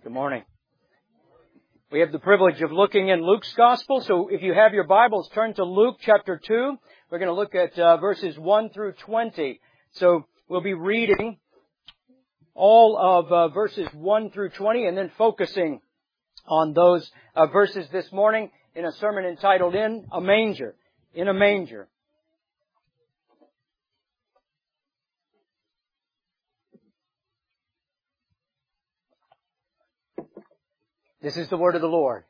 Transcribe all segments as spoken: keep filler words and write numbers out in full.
Good morning. We have the privilege of looking in Luke's Gospel, so if you have your Bibles, turn to Luke chapter two. We're going to look at uh, verses one through twenty. So we'll be reading all of uh, verses one through twenty and then focusing on those uh, verses this morning in a sermon entitled In a Manger. In a Manger. This is the word of the Lord.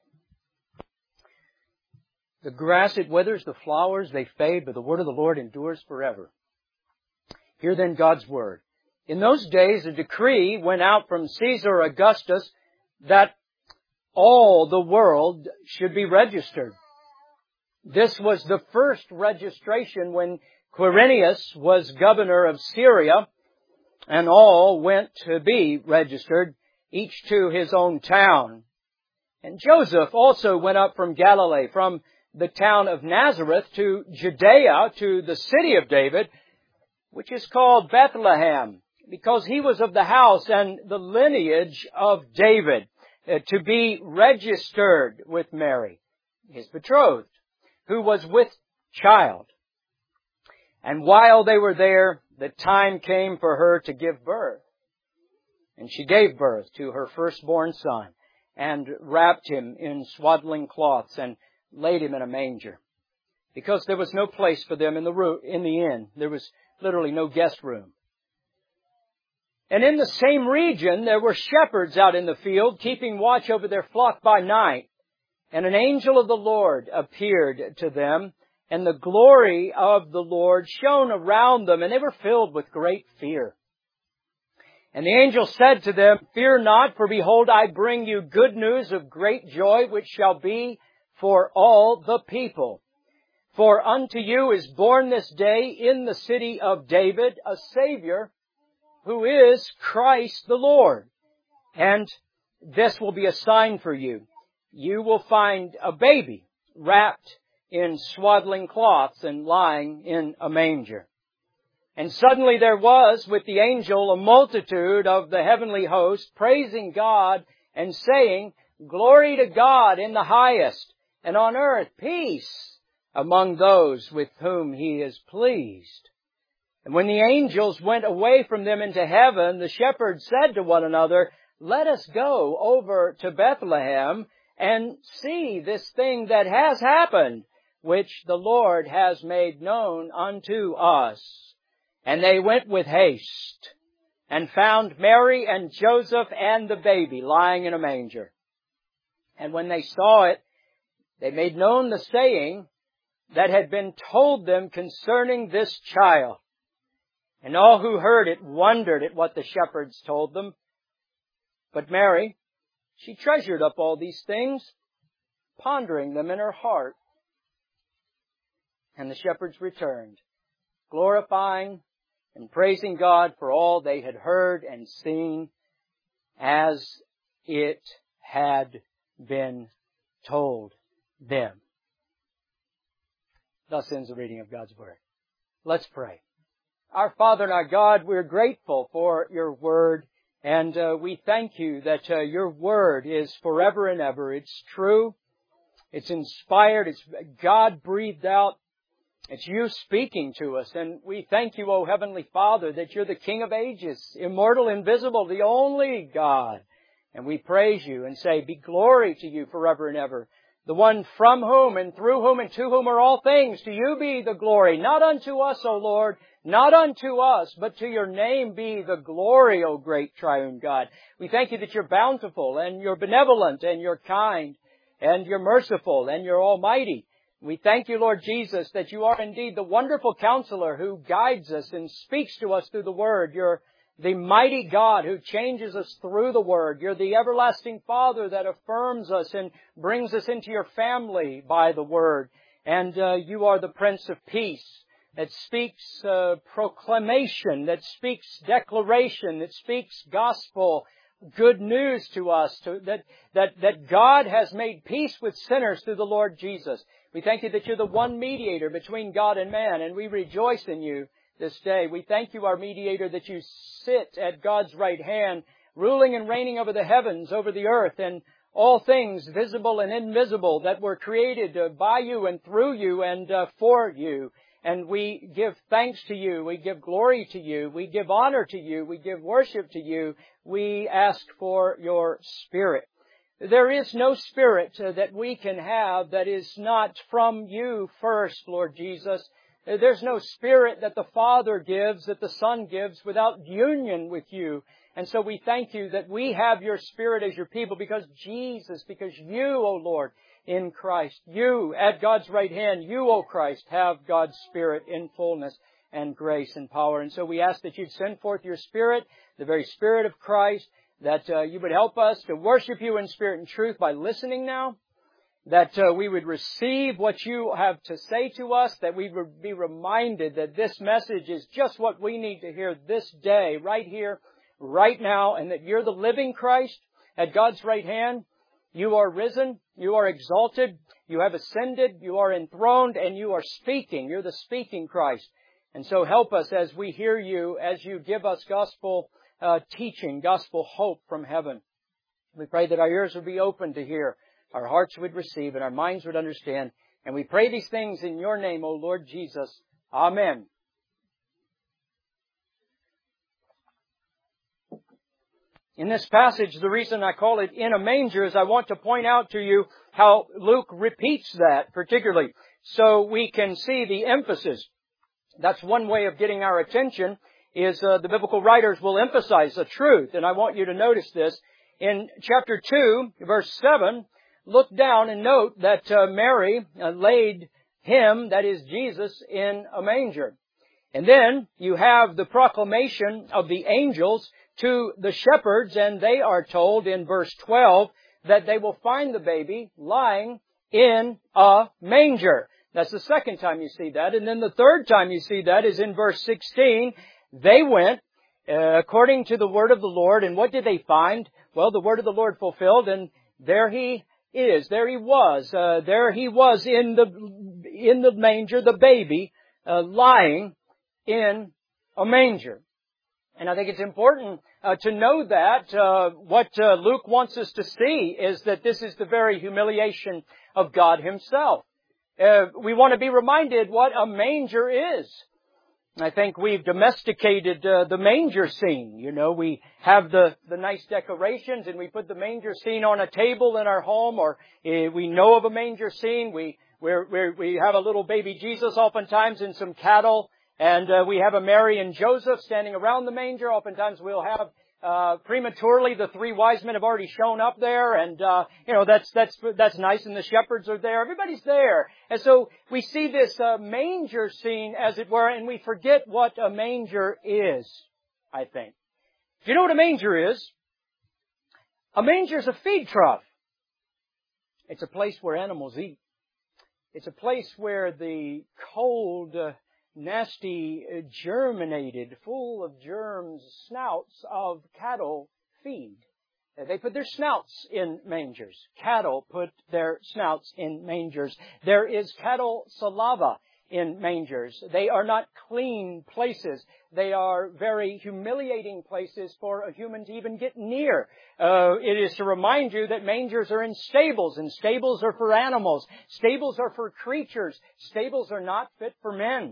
The grass it withers, the flowers they fade, but the word of the Lord endures forever. Hear then God's word. In those days a decree went out from Caesar Augustus that all the world should be registered. This was the first registration when Quirinius was governor of Syria, and all went to be registered, each to his own town. And Joseph also went up from Galilee, from the town of Nazareth to Judea, to the city of David, which is called Bethlehem, because he was of the house and the lineage of David, uh, to be registered with Mary, his betrothed, who was with child. And while they were there, the time came for her to give birth. And she gave birth to her firstborn son, and wrapped him in swaddling cloths, and laid him in a manger, because there was no place for them in the room, in the inn. There was literally no guest room. And in the same region there were shepherds out in the field, keeping watch over their flock by night. And an angel of the Lord appeared to them, and the glory of the Lord shone around them, and they were filled with great fear. And the angel said to them, Fear not, for behold, I bring you good news of great joy, which shall be for all the people. For unto you is born this day in the city of David a Savior, who is Christ the Lord. And this will be a sign for you. You will find a baby wrapped in swaddling cloths and lying in a manger. And suddenly there was with the angel a multitude of the heavenly host, praising God and saying, Glory to God in the highest, and on earth peace among those with whom He is pleased. And when the angels went away from them into heaven, the shepherds said to one another, Let us go over to Bethlehem and see this thing that has happened, which the Lord has made known unto us. And they went with haste, and found Mary and Joseph and the baby lying in a manger. And when they saw it, they made known the saying that had been told them concerning this child. And all who heard it wondered at what the shepherds told them. But Mary, she treasured up all these things, pondering them in her heart. And the shepherds returned, glorifying and praising God for all they had heard and seen as it had been told them. Thus ends the reading of God's Word. Let's pray. Our Father and our God, we're grateful for your Word, and uh, we thank you that uh, your Word is forever and ever. It's true, it's inspired, it's God-breathed out. It's you speaking to us, and we thank you, O Heavenly Father, that you're the King of ages, immortal, invisible, the only God. And we praise you and say, be glory to you forever and ever. The one from whom and through whom and to whom are all things, to you be the glory. Not unto us, O Lord, not unto us, but to your name be the glory, O great triune God. We thank you that you're bountiful, and you're benevolent, and you're kind, and you're merciful, and you're almighty. We thank you, Lord Jesus, that you are indeed the wonderful counselor who guides us and speaks to us through the Word. You're the mighty God who changes us through the Word. You're the everlasting Father that affirms us and brings us into your family by the Word. And uh, you are the Prince of Peace that speaks uh, proclamation, that speaks declaration, that speaks gospel, good news to us, to, that, that, that God has made peace with sinners through the Lord Jesus. We thank you that you're the one mediator between God and man, and we rejoice in you this day. We thank you, our mediator, that you sit at God's right hand, ruling and reigning over the heavens, over the earth, and all things visible and invisible that were created uh, by you and through you and uh, for you. And we give thanks to you. We give glory to you. We give honor to you. We give worship to you. We ask for your Spirit. There is no Spirit uh, that we can have that is not from you first, Lord Jesus. There's no Spirit that the Father gives, that the Son gives, without union with you. And so we thank you that we have your Spirit as your people because Jesus, because you, O Lord, in Christ, you at God's right hand, you, O Christ, have God's Spirit in fullness and grace and power. And so we ask that you'd send forth your Spirit, the very Spirit of Christ, that uh, you would help us to worship you in spirit and truth by listening now, that uh, we would receive what you have to say to us, that we would be reminded that this message is just what we need to hear this day, right here, right now, and that you're the living Christ at God's right hand. You are risen, you are exalted, you have ascended, you are enthroned, and you are speaking. You're the speaking Christ. And so help us as we hear you, as you give us gospel uh, teaching, gospel hope from heaven. We pray that our ears would be open to hear, our hearts would receive, and our minds would understand. And we pray these things in your name, O Lord Jesus. Amen. In this passage, the reason I call it in a manger is I want to point out to you how Luke repeats that particularly, so we can see the emphasis. That's one way of getting our attention, is uh, the biblical writers will emphasize the truth. And I want you to notice this. In chapter two, verse seven, look down and note that uh, Mary uh, laid him, that is Jesus, in a manger. And then you have the proclamation of the angels to the shepherds, and they are told in verse twelve that they will find the baby lying in a manger. That's the second time you see that. And then the third time you see that is in verse sixteen. They went uh, according to the word of the Lord. And what did they find? Well, the word of the Lord fulfilled, and there he is. There he was. Uh, there he was in the in the manger, the baby, uh, lying in a manger. And I think it's important uh, to know that uh, what uh, Luke wants us to see is that this is the very humiliation of God Himself. Uh, we want to be reminded what a manger is. I think we've domesticated uh, the manger scene. You know, we have the, the nice decorations and we put the manger scene on a table in our home, or uh, we know of a manger scene. We we're, we're, we have a little baby Jesus oftentimes and some cattle, and uh, we have a Mary and Joseph standing around the manger. Oftentimes we'll have uh prematurely the three wise men have already shown up there, and uh you know that's that's that's nice, and the shepherds are there, everybody's there. And so we see this uh, manger scene, as it were, and we forget what a manger is. I think if you know what a manger is, a manger is a feed trough. It's a place where animals eat. It's a place where the cold uh, nasty, germinated, full of germs, snouts of cattle feed. They put their snouts in mangers. Cattle put their snouts in mangers. There is cattle saliva in mangers. They are not clean places. They are very humiliating places for a human to even get near. Uh, it is to remind you that mangers are in stables, and stables are for animals. Stables are for creatures. Stables are not fit for men.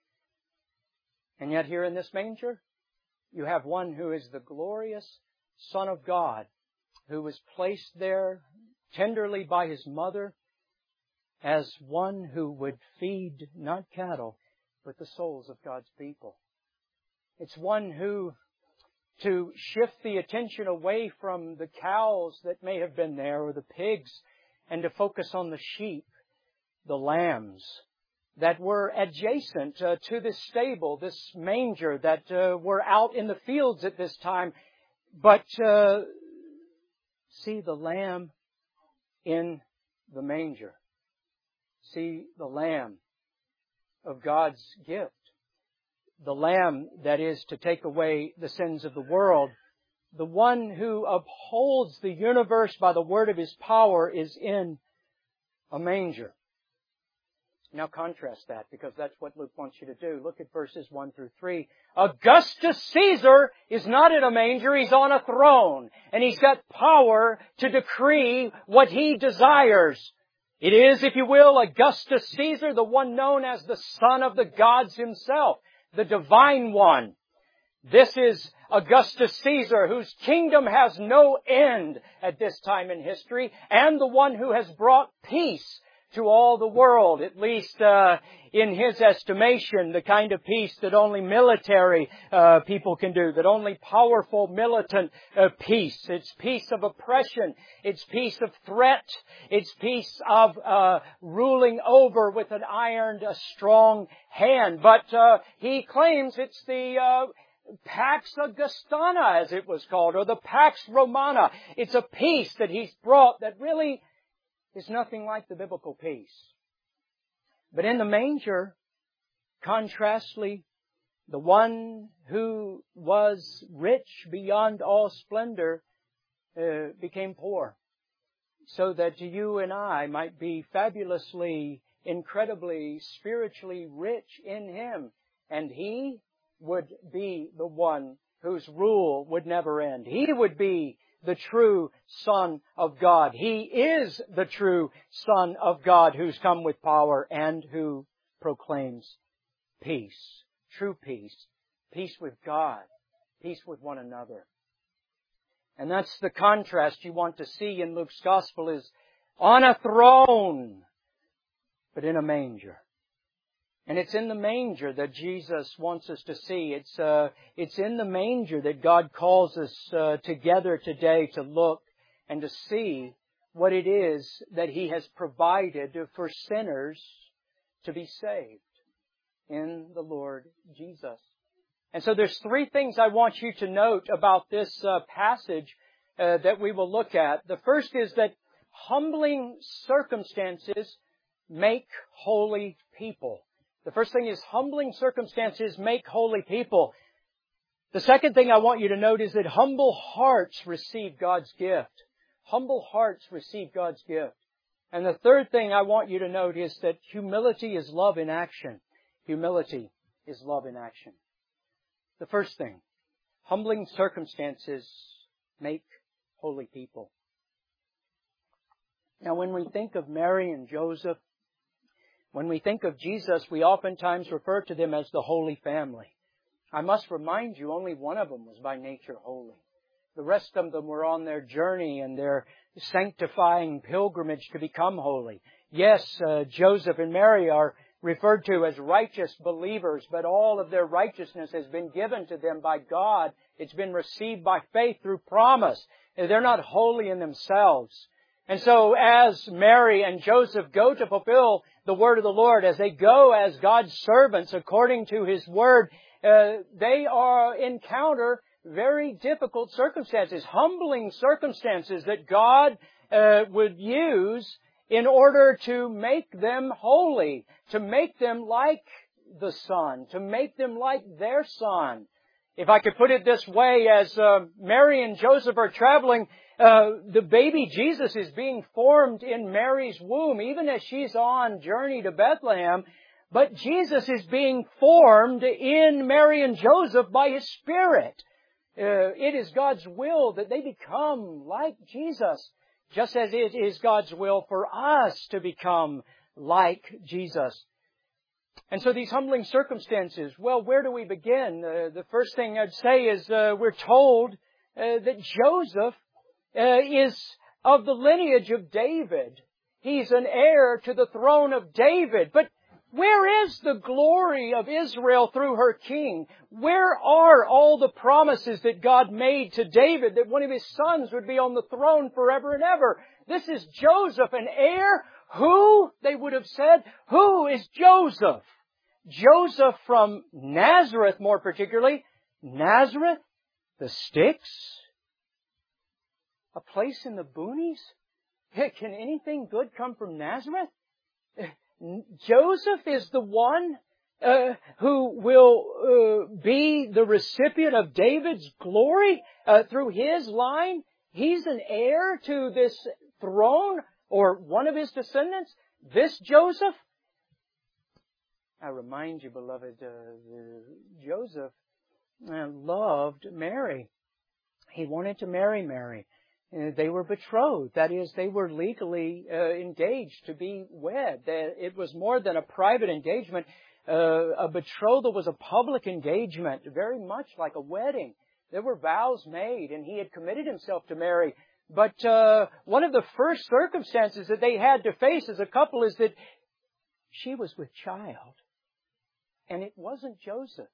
And yet here in this manger, you have one who is the glorious Son of God, who was placed there tenderly by His mother as one who would feed not cattle, but the souls of God's people. It's one who, to shift the attention away from the cows that may have been there, or the pigs, and to focus on the sheep, the lambs, that were adjacent uh, to this stable, this manger, that uh, were out in the fields at this time. But uh, see the lamb in the manger. See the lamb of God's gift. The lamb that is to take away the sins of the world. The one who upholds the universe by the word of His power is in a manger. Now contrast that, because that's what Luke wants you to do. Look at verses one through three. Augustus Caesar is not in a manger, he's on a throne. And he's got power to decree what he desires. It is, if you will, Augustus Caesar, the one known as the Son of the gods himself, the Divine One. This is Augustus Caesar, whose kingdom has no end at this time in history, and the one who has brought peace to all the world, at least uh, in his estimation, the kind of peace that only military uh, people can do, that only powerful militant uh, peace. It's peace of oppression. It's peace of threat. It's peace of uh, ruling over with an iron, a strong hand. But uh, he claims it's the uh, Pax Augustana, as it was called, or the Pax Romana. It's a peace that he's brought that really is nothing like the biblical peace. But in the manger, contrastly, the one who was rich beyond all splendor uh, became poor, so that you and I might be fabulously, incredibly, spiritually rich in Him. And He would be the one whose rule would never end. He would be the true Son of God. He is the true Son of God who's come with power and who proclaims peace, true peace, peace with God, peace with one another. And that's the contrast you want to see in Luke's Gospel, is on a throne, but in a manger. And it's in the manger that Jesus wants us to see. It's uh, it's in the manger that God calls us uh, together today to look and to see what it is that He has provided for sinners to be saved in the Lord Jesus. And so there's three things I want you to note about this uh, passage uh, that we will look at. The first is that humbling circumstances make holy people. The first thing is humbling circumstances make holy people. The second thing I want you to note is that humble hearts receive God's gift. Humble hearts receive God's gift. And the third thing I want you to note is that humility is love in action. Humility is love in action. The first thing, humbling circumstances make holy people. Now, when we think of Mary and Joseph, when we think of Jesus, we oftentimes refer to them as the Holy Family. I must remind you, only one of them was by nature holy. The rest of them were on their journey and their sanctifying pilgrimage to become holy. Yes, uh, Joseph and Mary are referred to as righteous believers, but all of their righteousness has been given to them by God. It's been received by faith through promise. They're not holy in themselves. And so as Mary and Joseph go to fulfill the word of the Lord, as they go as God's servants according to His word, uh, they are encounter very difficult circumstances, humbling circumstances that God uh, would use in order to make them holy, to make them like the Son, to make them like their Son. If I could put it this way, as uh, Mary and Joseph are traveling, Uh, the baby Jesus is being formed in Mary's womb, even as she's on journey to Bethlehem. But Jesus is being formed in Mary and Joseph by His Spirit. Uh, it is God's will that they become like Jesus, just as it is God's will for us to become like Jesus. And so these humbling circumstances, well, where do we begin? Uh, the first thing I'd say is uh, we're told uh, that Joseph Uh, is of the lineage of David. He's an heir to the throne of David. But where is the glory of Israel through her king? Where are all the promises that God made to David that one of his sons would be on the throne forever and ever? This is Joseph, an heir. Who, they would have said, who is Joseph? Joseph from Nazareth, more particularly. Nazareth? The sticks? A place in the boonies? Can anything good come from Nazareth? Joseph is the one uh, who will uh, be the recipient of David's glory uh, through his line. He's an heir to this throne, or one of his descendants. This Joseph? I remind you, beloved, uh, Joseph uh, loved Mary. He wanted to marry Mary. Uh, they were betrothed. That is, they were legally uh, engaged to be wed. It was more than a private engagement. Uh, a betrothal was a public engagement, very much like a wedding. There were vows made, and he had committed himself to Mary. But uh, one of the first circumstances that they had to face as a couple is that she was with child, and it wasn't Joseph's.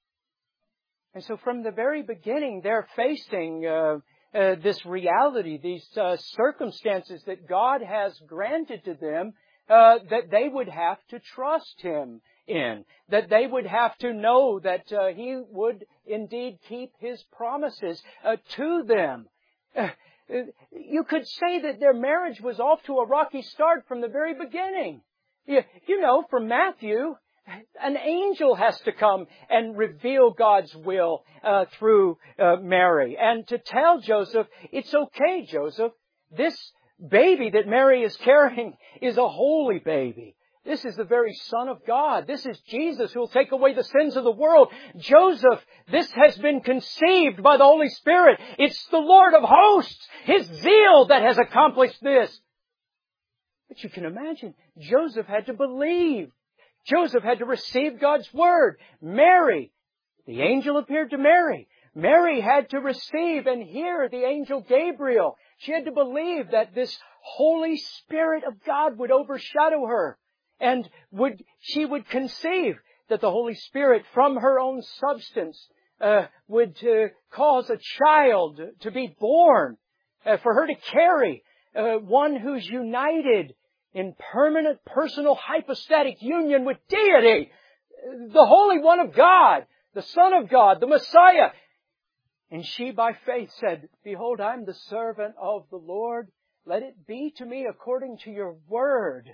And so from the very beginning, they're facing uh, uh, this reality, these uh, circumstances that God has granted to them, uh, that they would have to trust Him in, that they would have to know that uh, He would indeed keep His promises uh, to them. Uh, you could say that their marriage was off to a rocky start from the very beginning. You, you know, from Matthew, an angel has to come and reveal God's will uh, through uh, Mary. And to tell Joseph, it's okay, Joseph, this baby that Mary is carrying is a holy baby. This is the very Son of God. This is Jesus who will take away the sins of the world. Joseph, this has been conceived by the Holy Spirit. It's the Lord of hosts, His zeal that has accomplished this. But you can imagine, Joseph had to believe. Joseph had to receive God's Word. Mary, the angel appeared to Mary. Mary had to receive and hear the angel Gabriel. She had to believe that this Holy Spirit of God would overshadow her. And would she would conceive that the Holy Spirit from her own substance uh, would uh, cause a child to be born, uh, for her to carry uh, one who's united in permanent personal hypostatic union with deity, the Holy One of God, the Son of God, the Messiah. And she by faith said, "Behold, I'm the servant of the Lord. Let it be to me according to your word."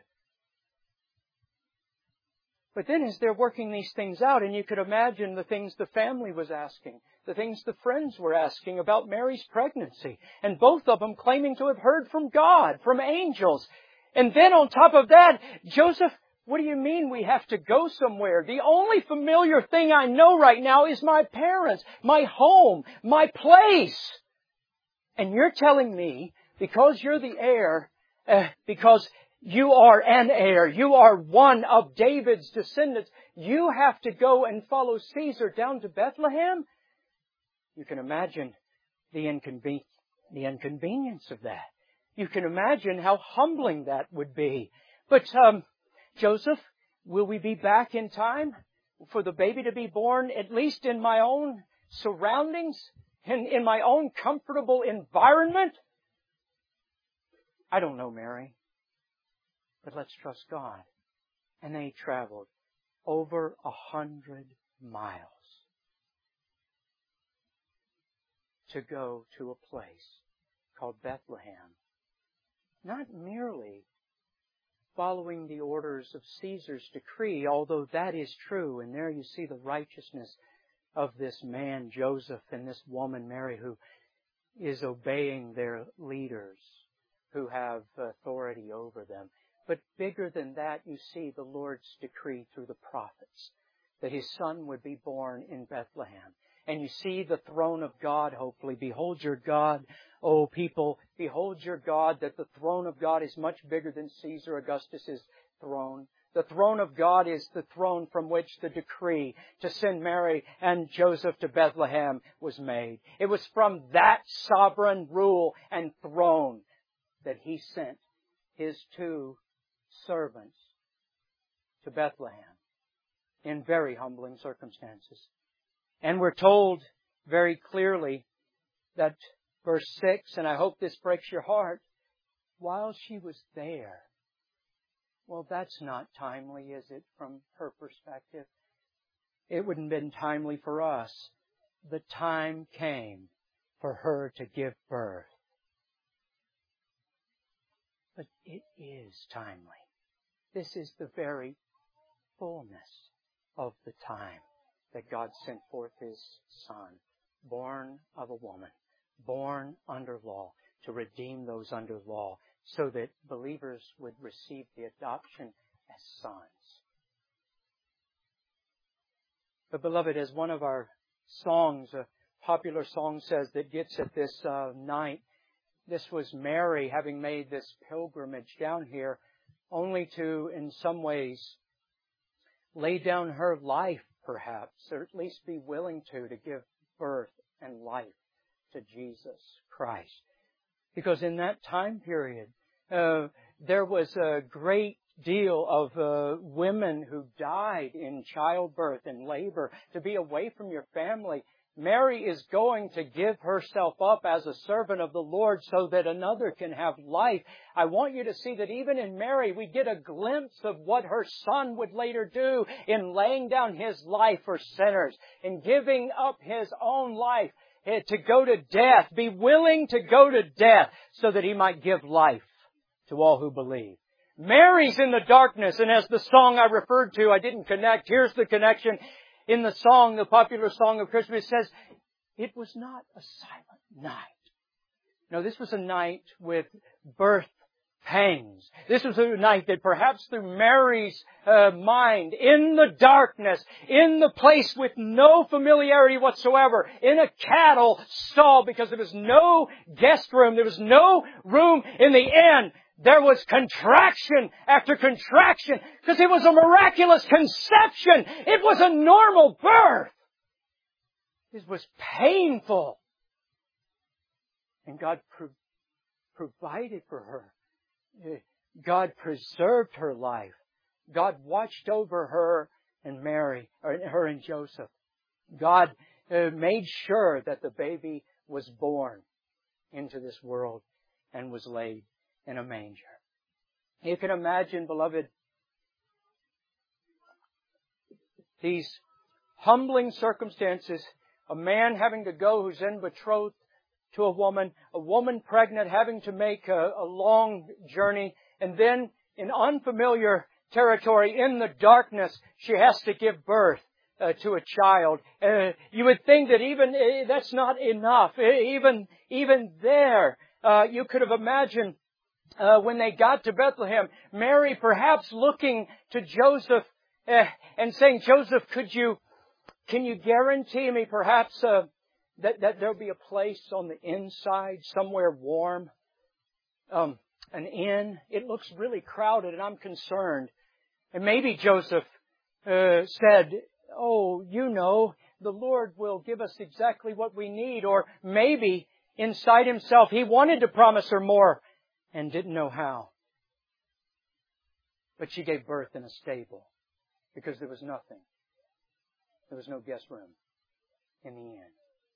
But then as they're working these things out, and you could imagine the things the family was asking, the things the friends were asking about Mary's pregnancy, and both of them claiming to have heard from God, from angels. And then on top of that, Joseph, what do you mean we have to go somewhere? The only familiar thing I know right now is my parents, my home, my place. And you're telling me, because you're the heir, uh, because you are an heir, you are one of David's descendants, you have to go and follow Caesar down to Bethlehem? You can imagine the inconven- the inconvenience of that. You can imagine how humbling that would be. But, um, Joseph, will we be back in time for the baby to be born, at least in my own surroundings, in, in my own comfortable environment? I don't know, Mary, but let's trust God. And they traveled over a hundred miles to go to a place called Bethlehem. Not merely following the orders of Caesar's decree, although that is true, and there you see the righteousness of this man, Joseph, and this woman, Mary, who is obeying their leaders who have authority over them. But bigger than that, you see the Lord's decree through the prophets, that His Son would be born in Bethlehem. And you see the throne of God, hopefully. Behold your God, O people. Behold your God, that the throne of God is much bigger than Caesar Augustus's throne. The throne of God is the throne from which the decree to send Mary and Joseph to Bethlehem was made. It was from that sovereign rule and throne that He sent His two servants to Bethlehem in very humbling circumstances. And we're told very clearly that verse six, and I hope this breaks your heart, while she was there. Well, that's not timely, is it, from her perspective? It wouldn't have been timely for us. The time came for her to give birth. But it is timely. This is the very fullness of the time that God sent forth His Son, born of a woman, born under law, to redeem those under law, so that believers would receive the adoption as sons. But beloved, as one of our songs, a popular song says that gets at this uh, night, this was Mary having made this pilgrimage down here only to, in some ways, lay down her life, perhaps, or at least be willing to, to give birth and life to Jesus Christ. Because in that time period, uh, there was a great deal of uh, women who died in childbirth and labor. To be away from your family, Mary is going to give herself up as a servant of the Lord so that another can have life. I want you to see that even in Mary, we get a glimpse of what her Son would later do in laying down His life for sinners, in giving up His own life to go to death, be willing to go to death so that He might give life to all who believe. Mary's in the darkness, and as the song I referred to, I didn't connect. Here's the connection. In the song, the popular song of Christmas, it says, it was not a silent night. No, this was a night with birth pangs. This was a night that perhaps through Mary's uh, mind, in the darkness, in the place with no familiarity whatsoever, in a cattle stall, because there was no guest room, there was no room in the inn, there was contraction after contraction, because it was a miraculous conception. It was a normal birth. It was painful. And God pro- provided for her. God preserved her life. God watched over her and Mary, or her and Joseph. God uh, made sure that the baby was born into this world and was laid in a manger. You can imagine, beloved, these humbling circumstances, a man having to go who's in betrothed to a woman, a woman pregnant having to make a, a long journey, and then in unfamiliar territory, in the darkness, she has to give birth uh, to a child. Uh, you would think that even uh, that's not enough. Even, even there, uh, you could have imagined Uh, when they got to Bethlehem, Mary perhaps looking to Joseph uh, and saying, Joseph, could you, can you guarantee me perhaps uh, that, that there'll be a place on the inside, somewhere warm, um, an inn? It looks really crowded and I'm concerned. And maybe Joseph uh, said, oh, you know, the Lord will give us exactly what we need. Or maybe inside himself, he wanted to promise her more and didn't know how. But she gave birth in a stable because there was nothing. There was no guest room in the inn.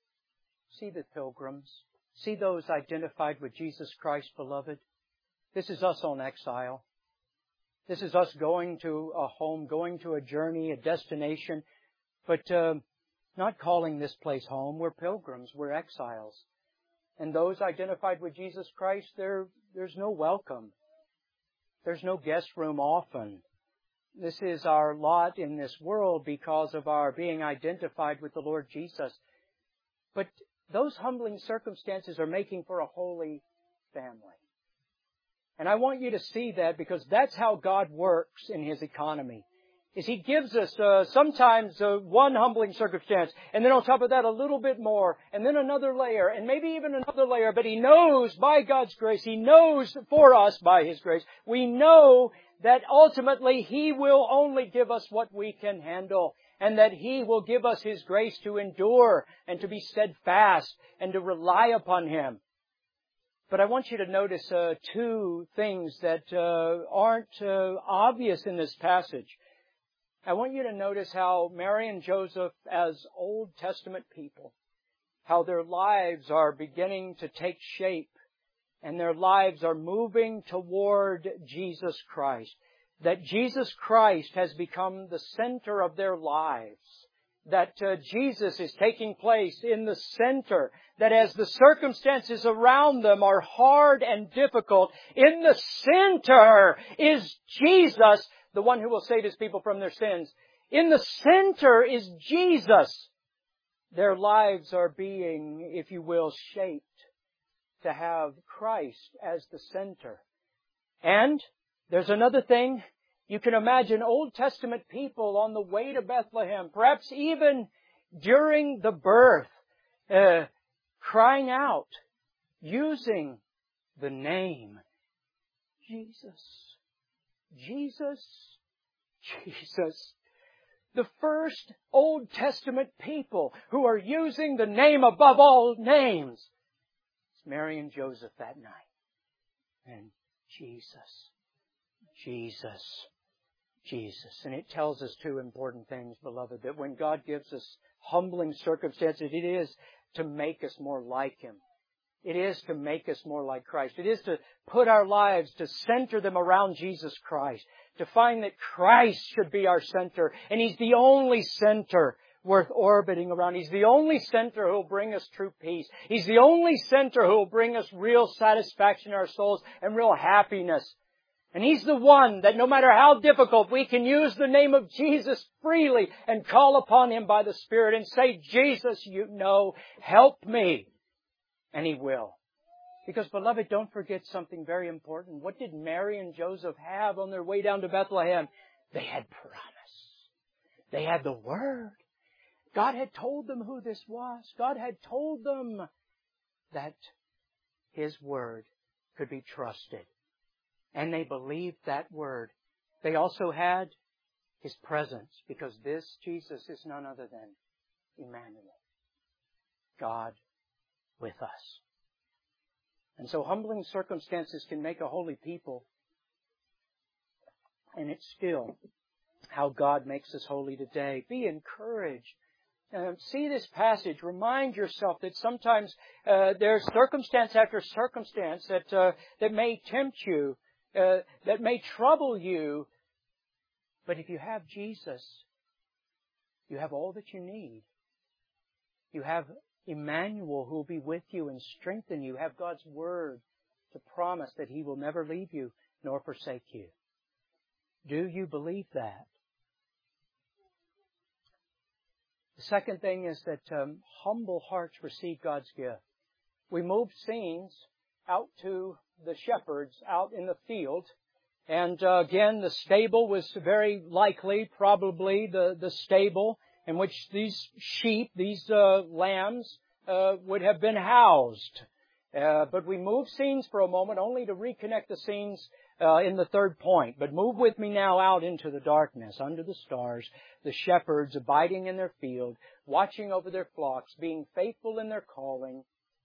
See the pilgrims. See those identified with Jesus Christ, beloved. This is us on exile. This is us going to a home, going to a journey, a destination, but uh, not calling this place home. We're pilgrims. We're exiles. And those identified with Jesus Christ, there, there's no welcome. There's no guest room often. This is our lot in this world because of our being identified with the Lord Jesus. But those humbling circumstances are making for a holy family. And I want you to see that because that's how God works in His economy. Is He gives us uh, sometimes uh, one humbling circumstance, and then on top of that a little bit more, and then another layer, and maybe even another layer. But He knows by God's grace, He knows for us by His grace, we know that ultimately He will only give us what we can handle, and that He will give us His grace to endure and to be steadfast and to rely upon Him. But I want you to notice uh, two things that uh, aren't uh, obvious in this passage. I want you to notice how Mary and Joseph, as Old Testament people, how their lives are beginning to take shape and their lives are moving toward Jesus Christ. That Jesus Christ has become the center of their lives. That uh, Jesus is taking place in the center. That as the circumstances around them are hard and difficult, in the center is Jesus, the one who will save His people from their sins. In the center is Jesus. Their lives are being, if you will, shaped to have Christ as the center. And there's another thing. You can imagine Old Testament people on the way to Bethlehem, perhaps even during the birth, uh, crying out, using the name Jesus. Jesus. Jesus. The first Old Testament people who are using the name above all names. It's Mary and Joseph that night. And Jesus. Jesus. Jesus. And it tells us two important things, beloved, that when God gives us humbling circumstances, it is to make us more like Him. It is to make us more like Christ. It is to put our lives, to center them around Jesus Christ. To find that Christ should be our center. And He's the only center worth orbiting around. He's the only center who will bring us true peace. He's the only center who will bring us real satisfaction in our souls and real happiness. And He's the one that no matter how difficult, we can use the name of Jesus freely and call upon Him by the Spirit and say, Jesus, you know, help me. And He will. Because, beloved, don't forget something very important. What did Mary and Joseph have on their way down to Bethlehem? They had promise. They had the Word. God had told them who this was. God had told them that His Word could be trusted. And they believed that Word. They also had His presence, because this Jesus is none other than Emmanuel, God with us. And so humbling circumstances can make a holy people. And it's still how God makes us holy today. Be encouraged. Uh, see this passage. Remind yourself that sometimes uh, there's circumstance after circumstance that uh, that may tempt you, uh, that may trouble you. But if you have Jesus, you have all that you need. You have Emmanuel who will be with you and strengthen you. Have God's Word to promise that He will never leave you nor forsake you. Do you believe that? The second thing is that um, humble hearts receive God's gift. We moved scenes out to the shepherds out in the field. And uh, again, the stable was very likely, probably the, the stable in which these sheep, these uh, lambs, uh, would have been housed. Uh, but we move scenes for a moment only to reconnect the scenes uh, in the third point. But move with me now out into the darkness, under the stars, the shepherds abiding in their field, watching over their flocks, being faithful in their calling.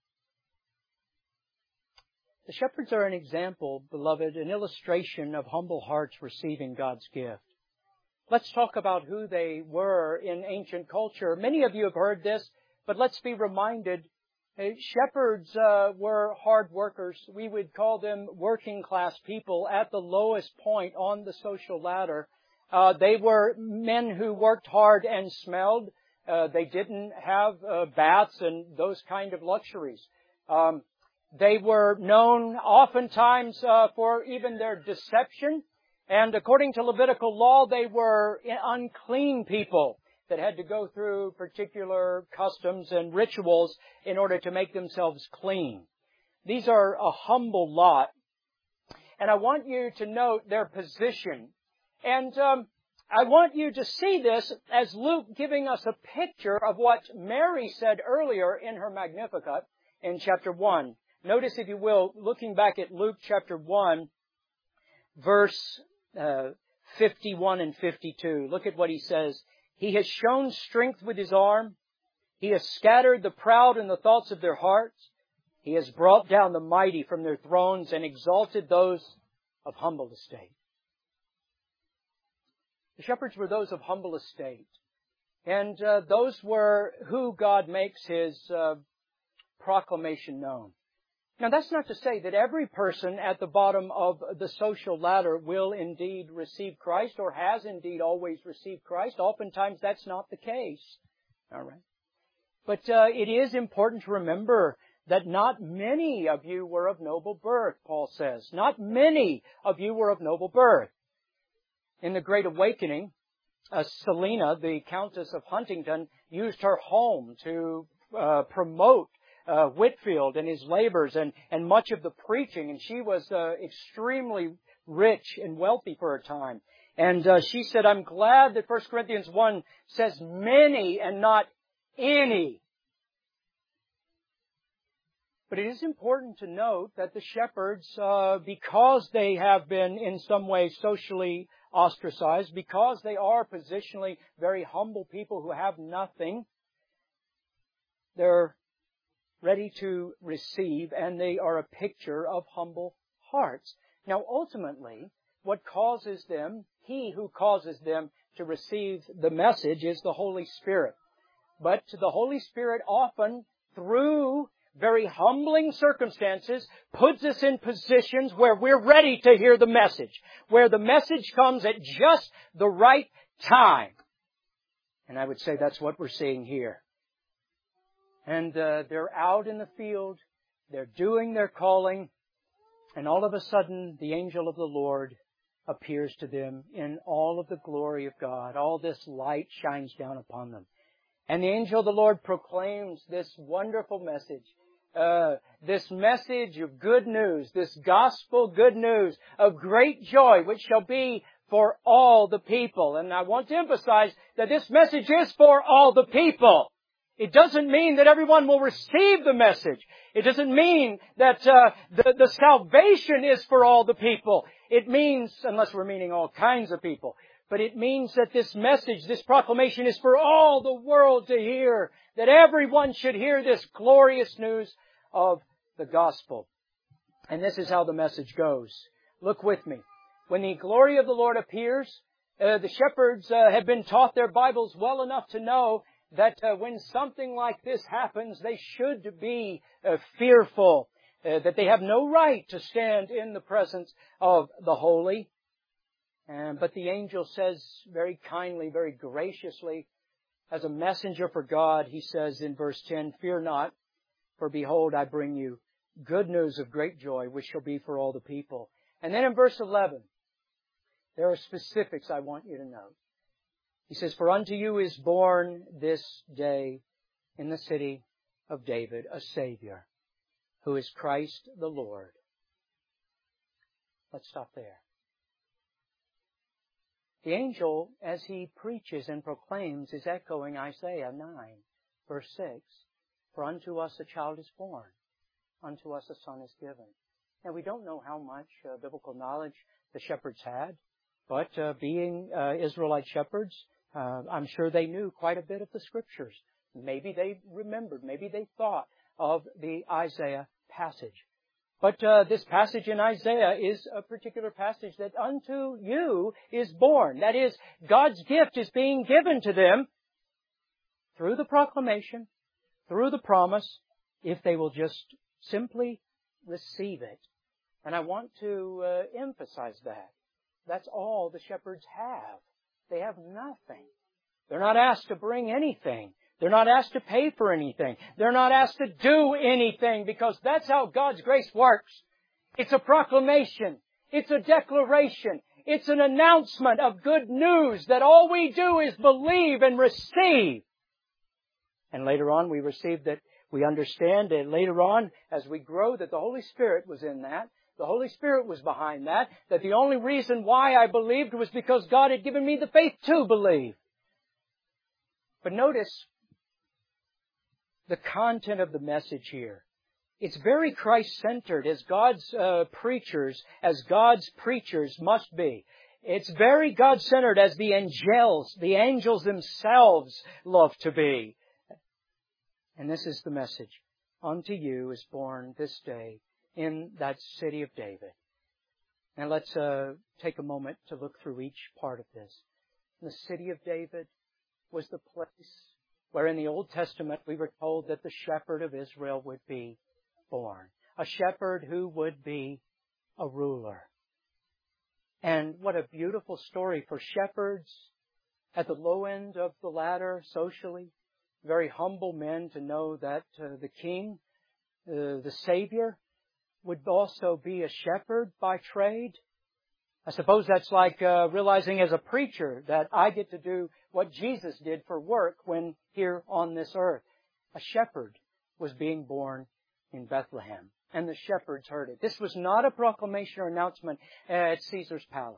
The shepherds are an example, beloved, an illustration of humble hearts receiving God's gift. Let's talk about who they were in ancient culture. Many of you have heard this, but let's be reminded. Uh, shepherds uh, were hard workers. We would call them working class people at the lowest point on the social ladder. Uh, they were men who worked hard and smelled. Uh, they didn't have uh, baths and those kind of luxuries. Um, they were known oftentimes uh, for even their deception. And according to Levitical law, they were unclean people that had to go through particular customs and rituals in order to make themselves clean. These are a humble lot. And I want you to note their position. And um, I want you to see this as Luke giving us a picture of what Mary said earlier in her Magnificat in chapter one. Notice, if you will, looking back at Luke chapter one, verse uh, fifty-one and fifty-two. Look at what he says. He has shown strength with His arm. He has scattered the proud in the thoughts of their hearts. He has brought down the mighty from their thrones and exalted those of humble estate. The shepherds were those of humble estate. And uh, those were who God makes His uh, proclamation known. Now, that's not to say that every person at the bottom of the social ladder will indeed receive Christ or has indeed always received Christ. Oftentimes, that's not the case. All right. But uh, it is important to remember that not many of you were of noble birth, Paul says. Not many of you were of noble birth. In the Great Awakening, uh, Selina, the Countess of Huntingdon, used her home to uh, promote Uh, Whitefield and his labors and, and much of the preaching. And she was uh, extremely rich and wealthy for her time. And uh, she said, I'm glad that First Corinthians one says many and not any. But it is important to note that the shepherds, uh, because they have been in some way socially ostracized, because they are positionally very humble people who have nothing, they're ready to receive, and they are a picture of humble hearts. Now, ultimately, what causes them, He who causes them to receive the message is the Holy Spirit. But the Holy Spirit often, through very humbling circumstances, puts us in positions where we're ready to hear the message, where the message comes at just the right time. And I would say that's what we're seeing here. And uh, they're out in the field, they're doing their calling, and all of a sudden the angel of the Lord appears to them in all of the glory of God. All this light shines down upon them. And the angel of the Lord proclaims this wonderful message, uh, this message of good news, this gospel good news of great joy, which shall be for all the people. And I want to emphasize that this message is for all the people. It doesn't mean that everyone will receive the message. It doesn't mean that uh, the, the salvation is for all the people. It means, unless we're meaning all kinds of people, but it means that this message, this proclamation is for all the world to hear, that everyone should hear this glorious news of the gospel. And this is how the message goes. Look with me. When the glory of the Lord appears, uh, the shepherds uh, have been taught their Bibles well enough to know that uh, when something like this happens, they should be uh, fearful, uh, that they have no right to stand in the presence of the holy. Uh, but the angel says very kindly, very graciously, as a messenger for God, he says in verse ten, "Fear not, for behold, I bring you good news of great joy, which shall be for all the people." And then in verse eleven, there are specifics I want you to note. He says, "For unto you is born this day in the city of David a Savior, who is Christ the Lord." Let's stop there. The angel, as he preaches and proclaims, is echoing Isaiah nine, verse six. "For unto us a child is born, unto us a son is given." Now, we don't know how much uh, biblical knowledge the shepherds had, but uh, being uh, Israelite shepherds, uh, I'm sure they knew quite a bit of the Scriptures. Maybe they remembered, maybe they thought of the Isaiah passage. But uh, this passage in Isaiah is a particular passage that unto you is born. That is, God's gift is being given to them through the proclamation, through the promise, if they will just simply receive it. And I want to uh, emphasize that. That's all the shepherds have. They have nothing. They're not asked to bring anything. They're not asked to pay for anything. They're not asked to do anything, because that's how God's grace works. It's a proclamation. It's a declaration. It's an announcement of good news that all we do is believe and receive. And later on we receive that, we understand that later on as we grow that the Holy Spirit was in that. The Holy Spirit was behind that. That the only reason why I believed was because God had given me the faith to believe. But notice the content of the message here. It's very Christ-centered, as God's uh, preachers, as God's preachers must be. It's very God-centered, as the angels, the angels themselves love to be. And this is the message. Unto you is born this day in that city of David. Now let's uh, take a moment to look through each part of this. The city of David was the place where in the Old Testament we were told that the shepherd of Israel would be born. A shepherd who would be a ruler. And what a beautiful story for shepherds at the low end of the ladder socially. Very humble men to know that uh, the King, uh, the Savior, would also be a shepherd by trade. I suppose that's like uh, realizing as a preacher that I get to do what Jesus did for work when here on this earth. A shepherd was being born in Bethlehem, and the shepherds heard it. This was not a proclamation or announcement at Caesar's palace.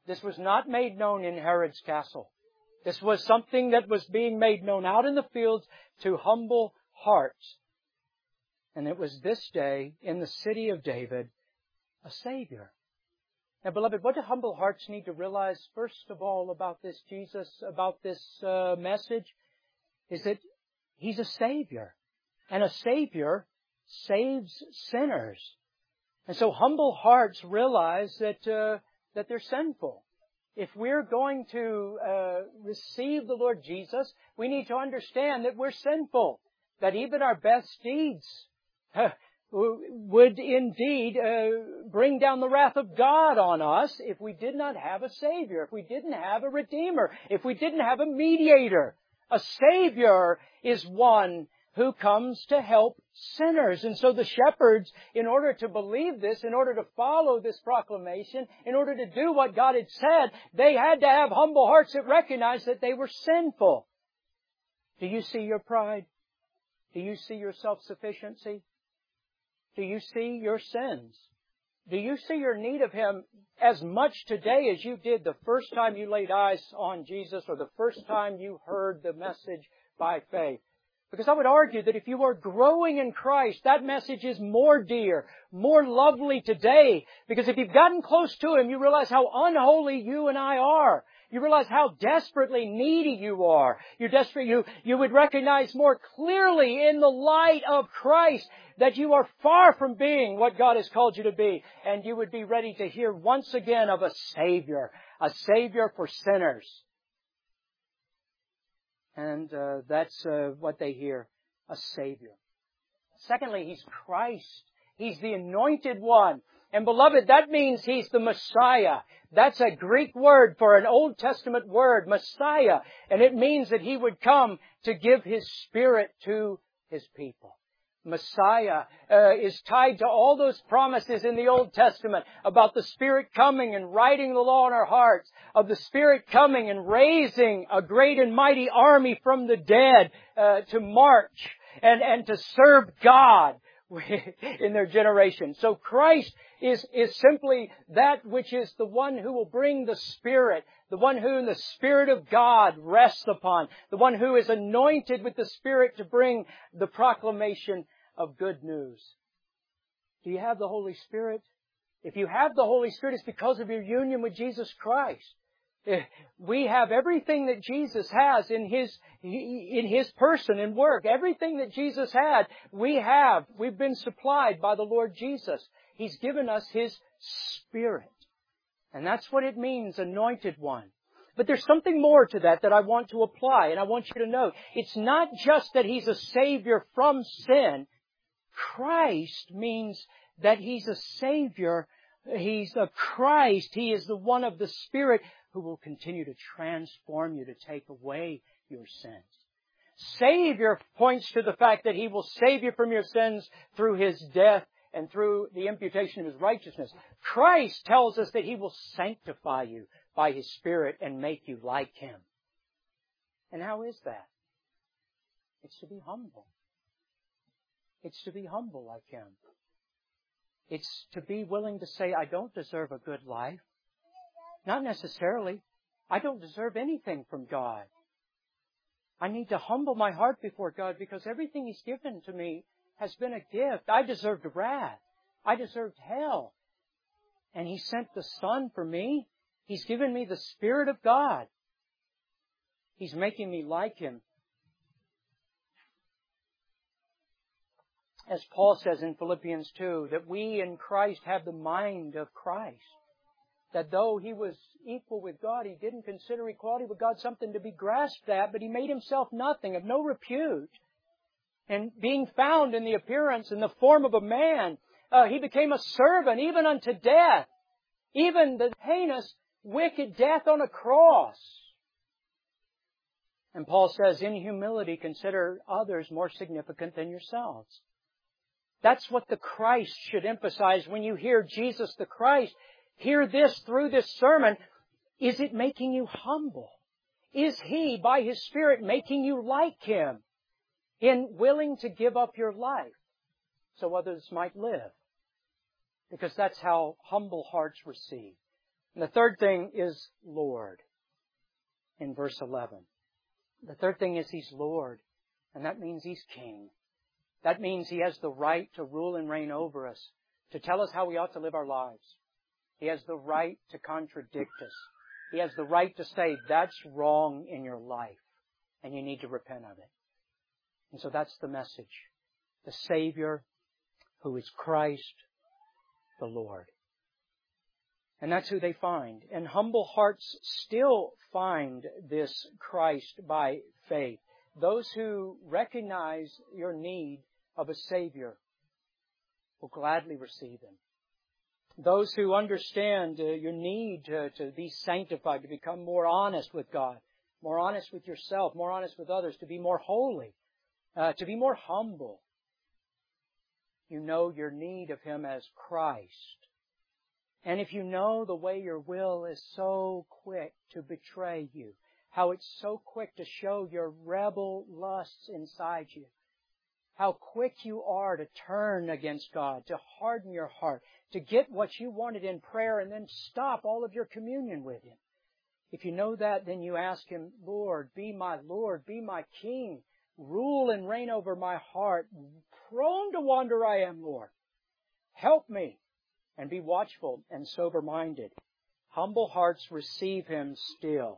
This was not made known in Herod's castle. This was something that was being made known out in the fields to humble hearts. And it was this day in the city of David, a Savior. Now, beloved, what do humble hearts need to realize, first of all, about this Jesus, about this uh, message, is that He's a Savior. And a Savior saves sinners. And so humble hearts realize that uh, that they're sinful. If we're going to uh, receive the Lord Jesus, we need to understand that we're sinful. That even our best deeds uh, would indeed uh, bring down the wrath of God on us if we did not have a Savior, if we didn't have a Redeemer, if we didn't have a mediator. A Savior is one who comes to help sinners. And so the shepherds, in order to believe this, in order to follow this proclamation, in order to do what God had said, they had to have humble hearts that recognized that they were sinful. Do you see your pride? Do you see your self-sufficiency? Do you see your sins? Do you see your need of Him as much today as you did the first time you laid eyes on Jesus or the first time you heard the message by faith? Because I would argue that if you are growing in Christ, that message is more dear, more lovely today. Because if you've gotten close to Him, you realize how unholy you and I are. You realize how desperately needy you are. You're desperate. You, you would recognize more clearly in the light of Christ that you are far from being what God has called you to be. And you would be ready to hear once again of a Savior, a Savior for sinners. And uh, that's uh, what they hear, a Savior. Secondly, He's Christ. He's the Anointed One. And beloved, that means He's the Messiah. That's a Greek word for an Old Testament word, Messiah. And it means that He would come to give His Spirit to His people. Messiah uh, is tied to all those promises in the Old Testament about the Spirit coming and writing the law in our hearts, of the Spirit coming and raising a great and mighty army from the dead uh, to march and, and to serve God in their generation. So Christ is, is simply that which is the one who will bring the Spirit, the one whom the Spirit of God rests upon, the one who is anointed with the Spirit to bring the proclamation of good news. Do you have the Holy Spirit? If you have the Holy Spirit, it's because of your union with Jesus Christ. We have everything that Jesus has in His, in His person and work. Everything that Jesus had, we have. We've been supplied by the Lord Jesus. He's given us His Spirit. And that's what it means, Anointed One. But there's something more to that that I want to apply, and I want you to know. It's not just that He's a Savior from sin. Christ means that He's a Savior. He's a Christ. He is the one of the Spirit who will continue to transform you, to take away your sins. Savior points to the fact that He will save you from your sins through His death and through the imputation of His righteousness. Christ tells us that He will sanctify you by His Spirit and make you like Him. And how is that? It's to be humble. It's to be humble like Him. It's to be willing to say, I don't deserve a good life. Not necessarily. I don't deserve anything from God. I need to humble my heart before God because everything He's given to me has been a gift. I deserved wrath. I deserved hell. And He sent the Son for me. He's given me the Spirit of God. He's making me like Him. As Paul says in Philippians two, that we in Christ have the mind of Christ. That though He was equal with God, He didn't consider equality with God something to be grasped at, but He made Himself nothing, of no repute. And being found in the appearance and the form of a man, uh, He became a servant even unto death. Even the heinous, wicked death on a cross. And Paul says, in humility, consider others more significant than yourselves. That's what the Christ should emphasize when you hear Jesus the Christ. Hear this through this sermon. Is it making you humble? Is He, by His Spirit, making you like Him in willing to give up your life so others might live? Because that's how humble hearts receive. And the third thing is Lord in verse eleven. The third thing is He's Lord, and that means He's King. That means He has the right to rule and reign over us, to tell us how we ought to live our lives. He has the right to contradict us. He has the right to say, that's wrong in your life, and you need to repent of it. And so that's the message. The Savior, who is Christ, the Lord. And that's who they find. And humble hearts still find this Christ by faith. Those who recognize your need of a Savior will gladly receive Him. Those who understand uh, your need to, to be sanctified, to become more honest with God, more honest with yourself, more honest with others, to be more holy, uh, to be more humble. You know your need of Him as Christ. And if you know the way your will is so quick to betray you, how it's so quick to show your rebel lusts inside you, how quick you are to turn against God, to harden your heart, to get what you wanted in prayer and then stop all of your communion with Him. If you know that, then you ask Him, Lord, be my Lord, be my King, rule and reign over my heart. Prone to wander I am, Lord. Help me. And be watchful and sober-minded. Humble hearts receive Him still.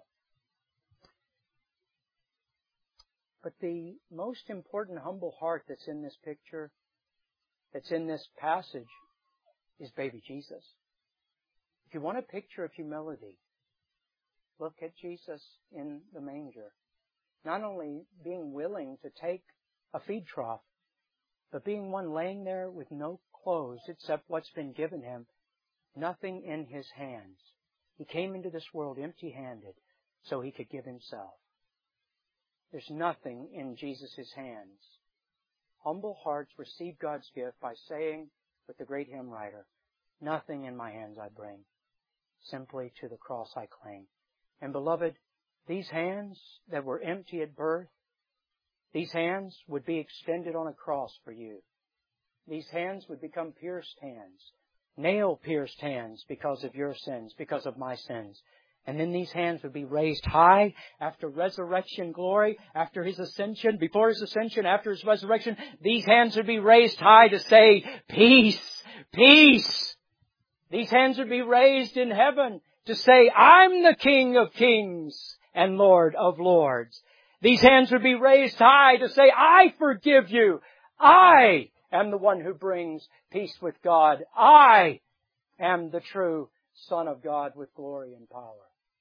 But the most important humble heart that's in this picture, that's in this passage, is baby Jesus. If you want a picture of humility, look at Jesus in the manger. Not only being willing to take a feed trough, but being one laying there with no clothes except what's been given Him, nothing in His hands. He came into this world empty-handed so He could give Himself. There's nothing in Jesus' hands. Humble hearts receive God's gift by saying with the great hymn writer, nothing in my hands I bring, simply to the cross I cling. And beloved, these hands that were empty at birth, these hands would be extended on a cross for you. These hands would become pierced hands, nail-pierced hands because of your sins, because of my sins. And then these hands would be raised high after resurrection glory, after His ascension, before His ascension, after His resurrection. These hands would be raised high to say, peace, peace. These hands would be raised in heaven to say, I'm the King of kings and Lord of lords. These hands would be raised high to say, I forgive you. I am the one who brings peace with God. I am the true Son of God with glory and power.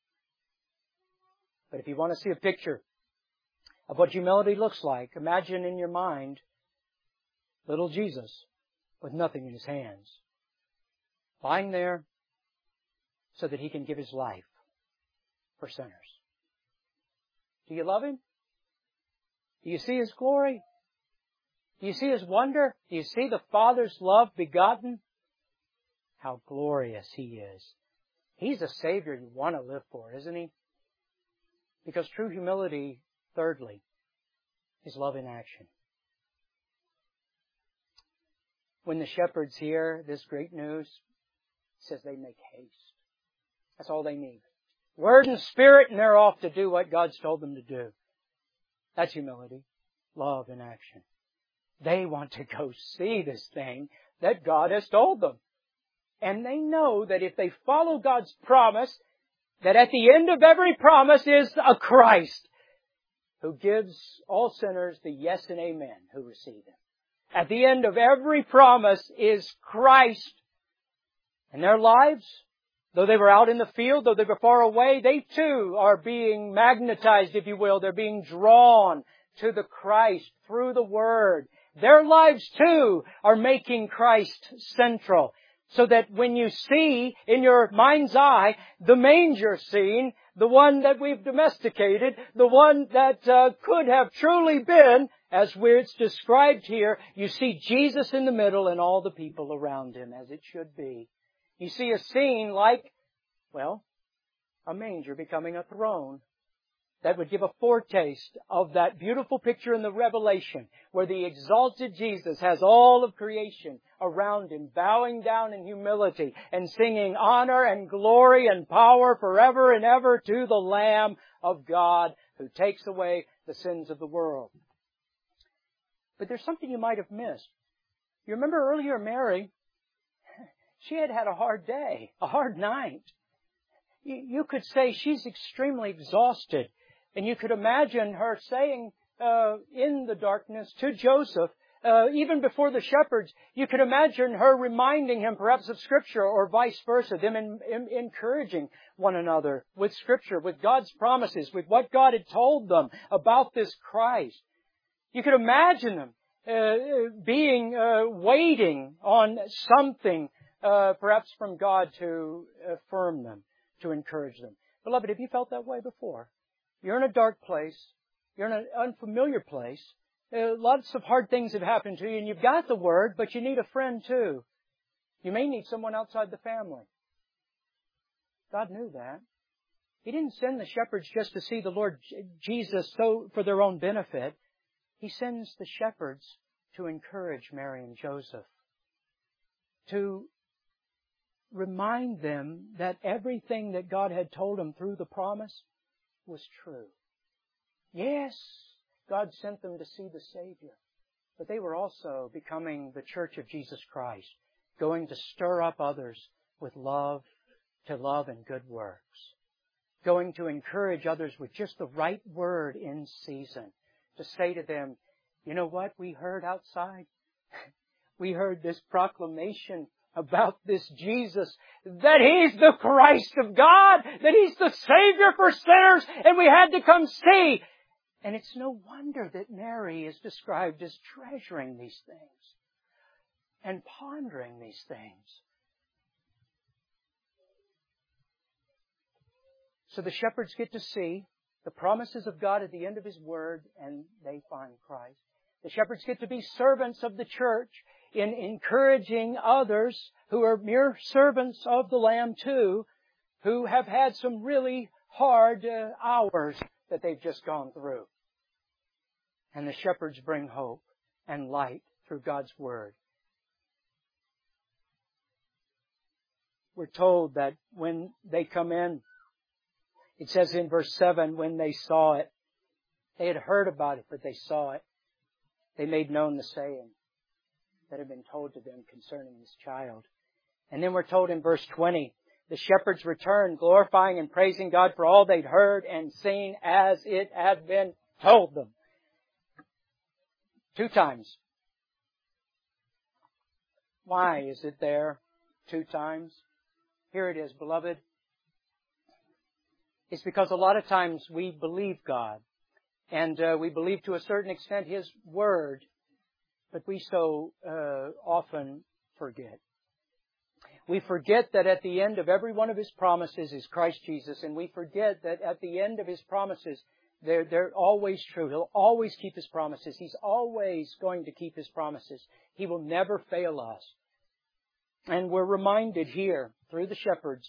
But if you want to see a picture of what humility looks like, imagine in your mind little Jesus with nothing in His hands, lying there so that He can give His life for sinners. Do you love Him? Do you see His glory? Do you see His wonder? Do you see the Father's love begotten? How glorious He is. He's a Savior you want to live for, isn't He? Because true humility, thirdly, is love in action. When the shepherds hear this great news, it says they make haste. That's all they need. Word and spirit, and they're off to do what God's told them to do. That's humility. Love in action. They want to go see this thing that God has told them. And they know that if they follow God's promise, that at the end of every promise is a Christ who gives all sinners the yes and amen who receive Him. At the end of every promise is Christ. And their lives, though they were out in the field, though they were far away, they too are being magnetized, if you will. They're being drawn to the Christ through the Word. Their lives too are making Christ central. So that when you see in your mind's eye the manger scene, the one that we've domesticated, the one that uh, could have truly been, as where it's described here, you see Jesus in the middle and all the people around Him, as it should be. You see a scene like, well, a manger becoming a throne. that would give a foretaste of that beautiful picture in the Revelation where the exalted Jesus has all of creation around Him, bowing down in humility and singing honor and glory and power forever and ever to the Lamb of God who takes away the sins of the world. But there's something you might have missed. You remember earlier Mary, she had had a hard day, a hard night. You could say she's extremely exhausted. And you could imagine her saying uh, in the darkness to Joseph, uh, even before the shepherds, you could imagine her reminding him perhaps of Scripture or vice versa, them in, in, encouraging one another with Scripture, with God's promises, with what God had told them about this Christ. You could imagine them uh, being, uh, waiting on something uh, perhaps from God to affirm them, to encourage them. Beloved, have you felt that way before? You're in a dark place. You're in an unfamiliar place. Uh, lots of hard things have happened to you, and you've got the Word, but you need a friend too. You may need someone outside the family. God knew that. He didn't send the shepherds just to see the Lord Jesus so for their own benefit. He sends the shepherds to encourage Mary and Joseph, to remind them that everything that God had told them through the promise was true. Yes, God sent them to see the Savior, but they were also becoming the church of Jesus Christ, going to stir up others with love, to love and good works, going to encourage others with just the right word in season, to say to them, you know what we heard outside? We heard this proclamation about this Jesus, that He's the Christ of God, that He's the Savior for sinners, and we had to come see. And it's no wonder that Mary is described as treasuring these things and pondering these things. So the shepherds get to see the promises of God at the end of His Word, and they find Christ. The shepherds get to be servants of the church in encouraging others who are mere servants of the Lamb too, who have had some really hard uh, hours that they've just gone through. And the shepherds bring hope and light through God's Word. We're told that when they come in, it says in verse seven, when they saw it, they had heard about it, but they saw it. They made known the saying that had been told to them concerning this child. And then we're told in verse twenty, the shepherds returned, glorifying and praising God for all they'd heard and seen as it had been told them. Two times. Why is it there two times? Here it is, beloved. It's because a lot of times we believe God, and uh, we believe to a certain extent His Word, but we so uh, often forget. We forget that at the end of every one of His promises is Christ Jesus, and we forget that at the end of His promises, they're, they're always true. He'll always keep His promises. He's always going to keep His promises. He will never fail us. And we're reminded here, through the shepherds,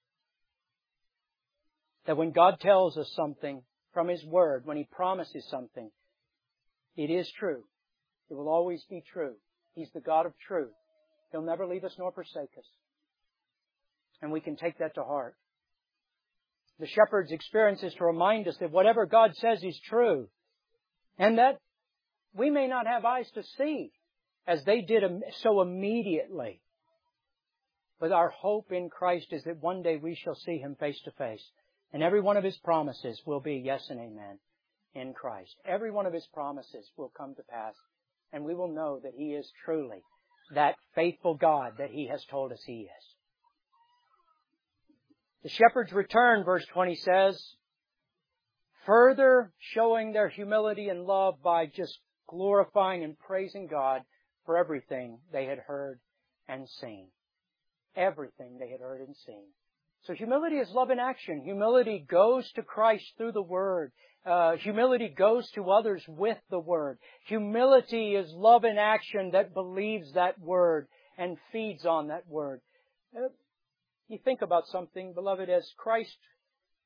that when God tells us something from His Word, when He promises something, it is true. It will always be true. He's the God of truth. He'll never leave us nor forsake us. And we can take that to heart. The shepherd's experience is to remind us that whatever God says is true, and that we may not have eyes to see, as they did so immediately. But our hope in Christ is that one day we shall see Him face to face. And every one of His promises will be yes and amen in Christ. Every one of His promises will come to pass. And we will know that He is truly that faithful God that He has told us He is. The shepherds return, verse twenty says, further showing their humility and love by just glorifying and praising God for everything they had heard and seen. Everything they had heard and seen. So humility is love in action. Humility goes to Christ through the Word. Uh, humility goes to others with the Word. Humility is love in action that believes that Word and feeds on that Word. Uh, you think about something, beloved, as Christ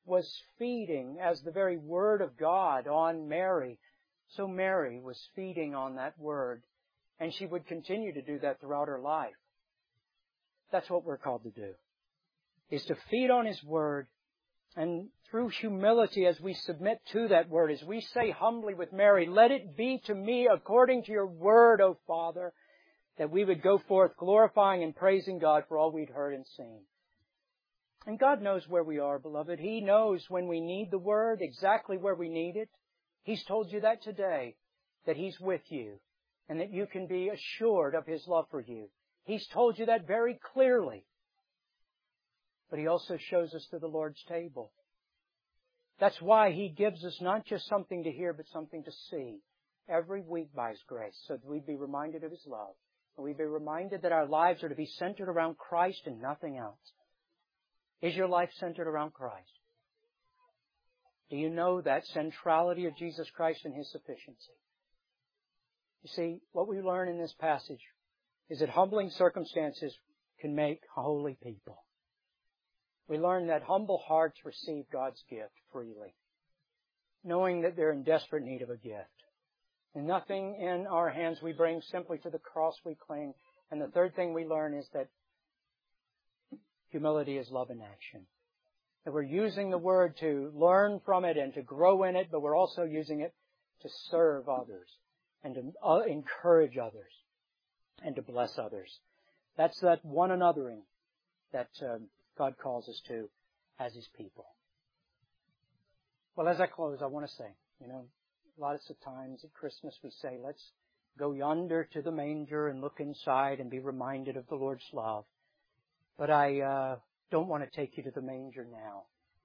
was feeding as the very Word of God on Mary, so Mary was feeding on that Word. And she would continue to do that throughout her life. That's what we're called to do, is to feed on His Word. And through humility, as we submit to that Word, as we say humbly with Mary, let it be to me according to your Word, O Father, that we would go forth glorifying and praising God for all we'd heard and seen. And God knows where we are, beloved. He knows when we need the Word, exactly where we need it. He's told you that today, that He's with you, and that you can be assured of His love for you. He's told you that very clearly. But He also shows us to the Lord's table. That's why He gives us not just something to hear, but something to see every week by His grace, so that we'd be reminded of His love. And we'd be reminded that our lives are to be centered around Christ and nothing else. Is your life centered around Christ? Do you know that centrality of Jesus Christ and His sufficiency? You see, what we learn in this passage is that humbling circumstances can make holy people. We learn that humble hearts receive God's gift freely, knowing that they're in desperate need of a gift. And nothing in our hands we bring, simply to the cross we cling. And the third thing we learn is that humility is love in action. That we're using the Word to learn from it and to grow in it, but we're also using it to serve others and to uh, encourage others and to bless others. That's that one anothering that um, God calls us to as His people. Well, as I close, I want to say, you know, lots of times at Christmas we say, let's go yonder to the manger and look inside and be reminded of the Lord's love. But I uh, don't want to take you to the manger now.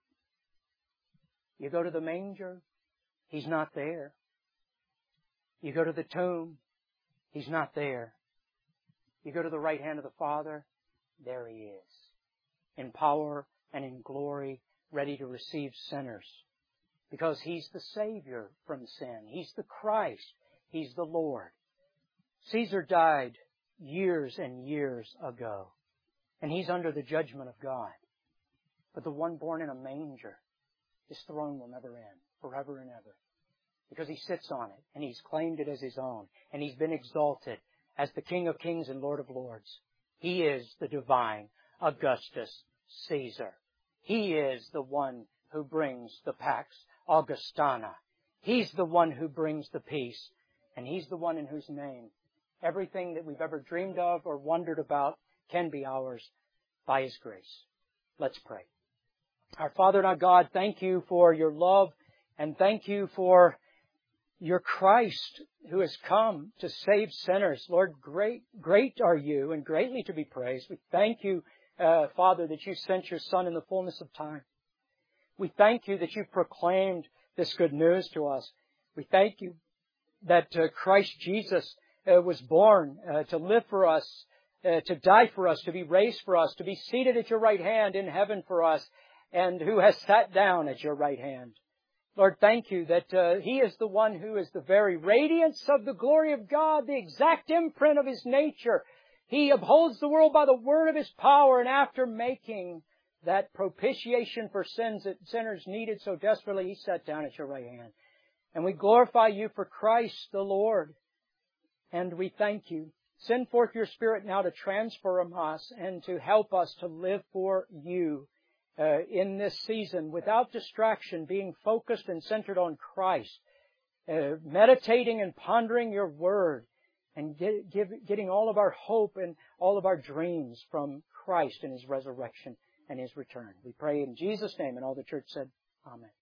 You go to the manger, He's not there. You go to the tomb, He's not there. You go to the right hand of the Father, there He is, in power and in glory, ready to receive sinners. Because He's the Savior from sin. He's the Christ. He's the Lord. Caesar died years and years ago, and he's under the judgment of God. But the one born in a manger, His throne will never end, forever and ever. Because He sits on it, and He's claimed it as His own, and He's been exalted as the King of Kings and Lord of Lords. He is the divine Augustus Caesar. He is the one who brings the Pax Augustana. He's the one who brings the peace, and He's the one in whose name everything that we've ever dreamed of or wondered about can be ours by His grace. Let's pray. Our Father and our God, thank You for Your love, and thank You for Your Christ who has come to save sinners. Lord, great, great are You and greatly to be praised. We thank You, uh, Father, that You sent Your Son in the fullness of time. We thank You that You've proclaimed this good news to us. We thank You that uh, Christ Jesus uh, was born uh, to live for us, uh, to die for us, to be raised for us, to be seated at Your right hand in heaven for us, and who has sat down at Your right hand. Lord, thank You that uh, He is the one who is the very radiance of the glory of God, the exact imprint of His nature. He upholds the world by the word of His power, and after making that propitiation for sins that sinners needed so desperately, He sat down at Your right hand. And we glorify You for Christ the Lord. And we thank You. Send forth Your Spirit now to transform us and to help us to live for You uh, in this season without distraction, being focused and centered on Christ, uh, meditating and pondering Your Word, and get, give, getting all of our hope and all of our dreams from Christ and His resurrection and His return. We pray in Jesus' name, and all the church said, Amen.